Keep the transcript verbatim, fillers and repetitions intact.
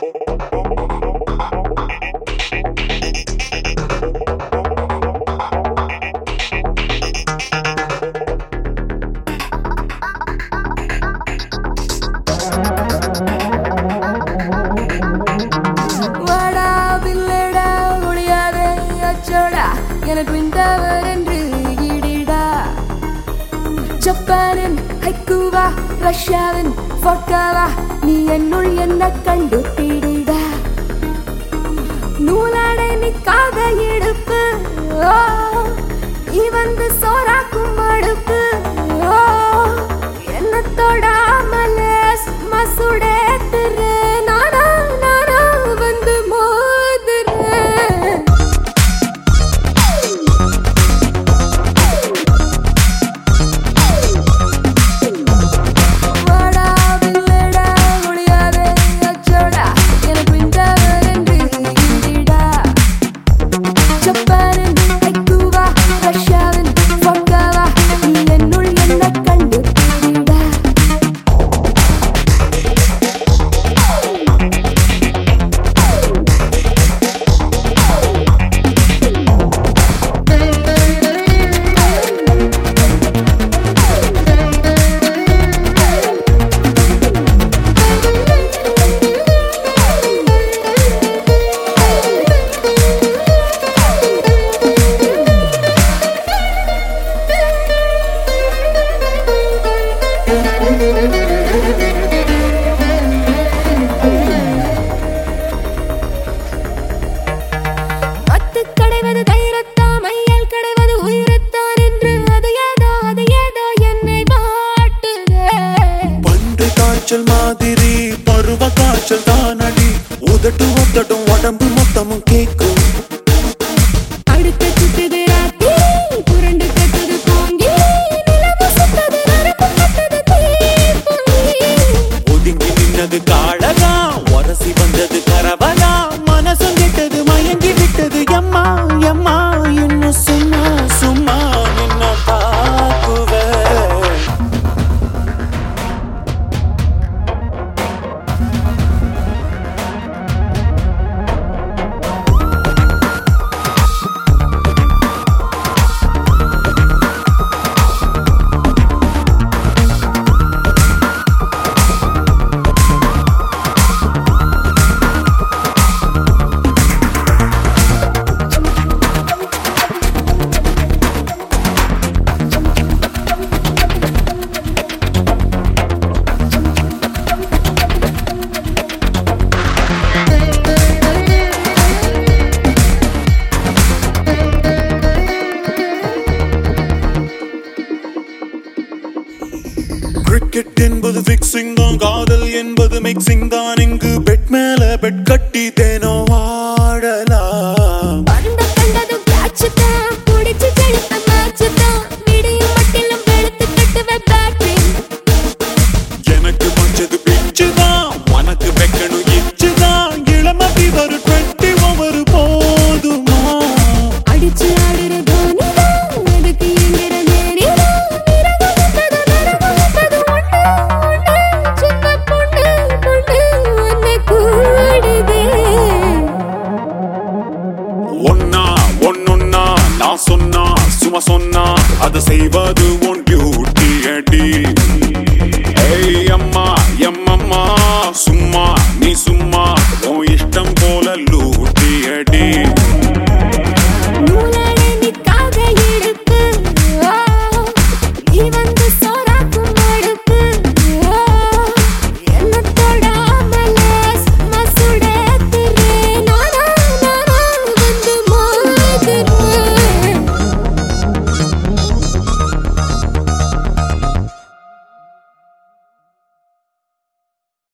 ஜப்பானின் ஹைக்கூவா ரஷ்யாவின் வோட்காவா நீ என்னுள் என்ன கண்டு தேடிடா நூலாடை நிக்காத இடுப்பு நீ வந்து சோறாக்கும் அடுப்பு என்ன தொடாமலே சும்மா சுடேத்துரு நானா நானா வந்து மோதுறேன் மாதிரி பருவ காய்ச்சல் தானடி உதட்டு ஒத்தட்டும் உடம்பு மொத்தமும் கேக்கும் அடுத்த சுட்டுது ராத்தி புரண்டு கட்டுது போங்கி நிலவு சுத்தது நரம்பு கட்டது தீப்பொங்கி ஒதுங்கி நின்னது காழகா உரசி வந்தது கரவலா மனசும் கெட்டது மயங்கி விட்டது எம்மா எம்மா இன்னும் சும்மா சும்மா நின்ன தாக்குவே கிரிக்கெட் என்பது ஃபிக்ஸிங் தான் காதல் என்பது மிக்சிங் தான் இங்கு பெட் மேல பெட் கட்டி தேனோ ஆடலாம் அந்த கண்டது கேட்ச் தான் புடிச்சு செலுத்த மேட்ச் தான் விடியும் மட்டிலும் வெளுத்து கட்டுவே பேட்டிங் எனக்கு கொஞ்சது பிச்சு தான் உனக்கு வைக்கணும் இச்சு தான் இளமதி ஒரு டுவெண்ட்டி ஓவர் போதுமா அடிச்சு ஆடுற தோனி தான் எதுக்கு எங்கிற நேரி ஒன்னா ஒன்னொன்னா நான் சொன்னா சும்மா சொன்னா அதை செய்வது உன் டியூட்டி அடி